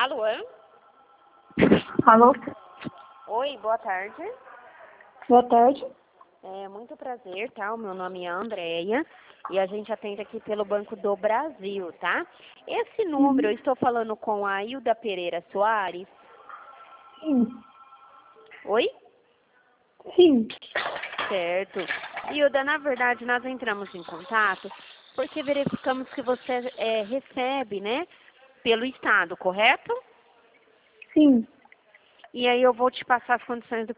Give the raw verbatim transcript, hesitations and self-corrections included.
Alô? Alô? Oi, boa tarde. Boa tarde. É muito prazer, tá? O meu nome é Andréia e a gente atende aqui pelo Banco do Brasil, tá? Esse número, Uhum. eu estou falando com a Hilda Pereira Soares. Sim. Oi? Sim. Certo. Hilda, na verdade, nós entramos em contato porque verificamos que você é, recebe, né, pelo Estado, correto? Sim. E aí eu vou te passar as condições do